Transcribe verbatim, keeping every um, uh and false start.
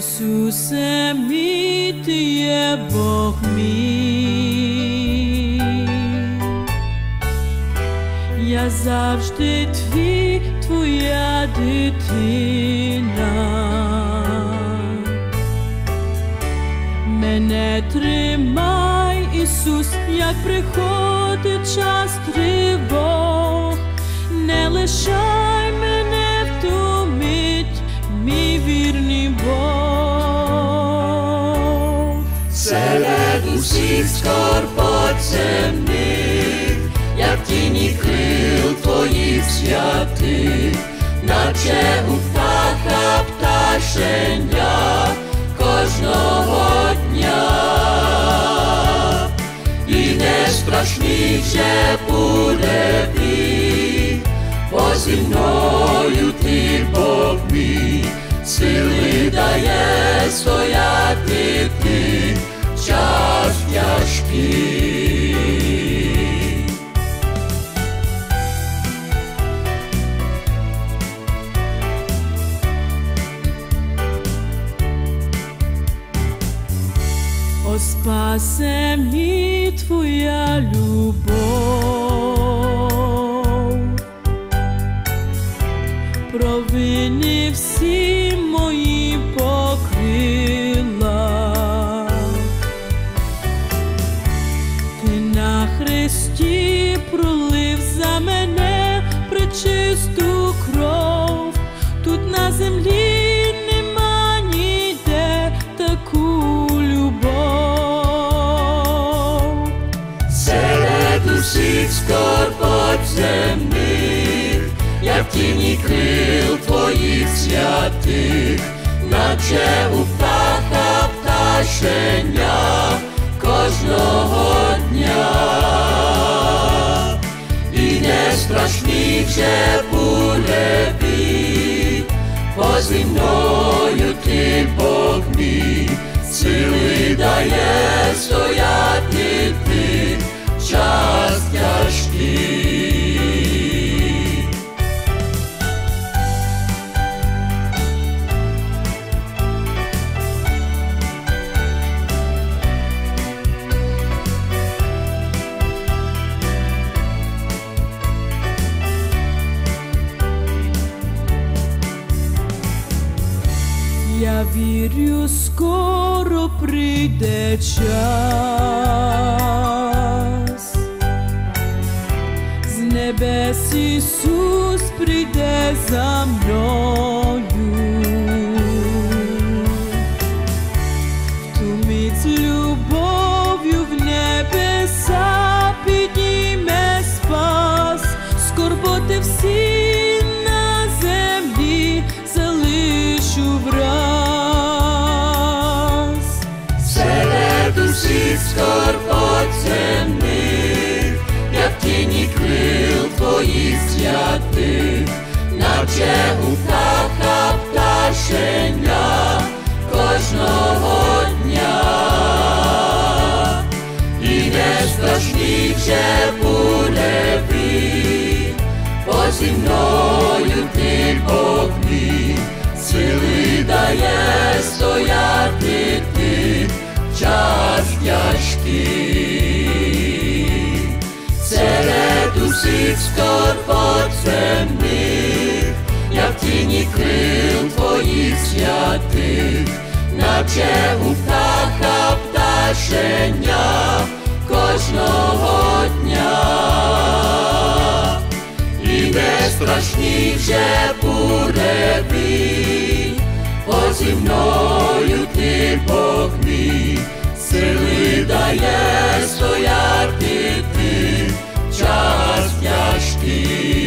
Ісусе мій, Ти є Бог мій, я завжди твій, твоя дитина. Мене тримай, Ісус, як приходить час тривог, не лишай мене в ту мить, мій вірний Бог. Серед усіх скорбот земних, як тіні крил Твоїх святих, наче у птаха пташеня кожного дня. І не страшний вже буде бій, бо зі мною Ти, Бог мій, сили дає стояти Ти в час тяжкий. О, спасе мій, Твоя любов, провини всі мої покрила. Ти на хресті пролив за мене пречисту кров, тут на землі нема ніде таку любов. Серед усіх скорбот земних, як тіні крил Твоїх святих, наче у птаха пташеня кожного дня. І не страшний вже буде бій, бо зі мною Ти, Бог мій, сили дає стояти Ти в час тяжкий. Я вірю, скоро прийде час, з небес Ісус прийде за мною, в ту мить з любов'ю в небеса підніме спас, скорботи всі на землі залишу враз. Серед усіх скорбот земних, як тіні крил Твоїх святих, наче у птаха пташеня кожного дня. І не страшний вже буде бій, бо зі мною Ти, Бог мій, сили дає стояти Ти в час тяжкий. Серед усіх скорбот земних, як тіні крил Твоїх святих, наче у птаха пташеня кожного дня. І не страшний вже буде бій, бо зі мною Ти, Бог мій, сили дає стояти Ти в час тяжкий.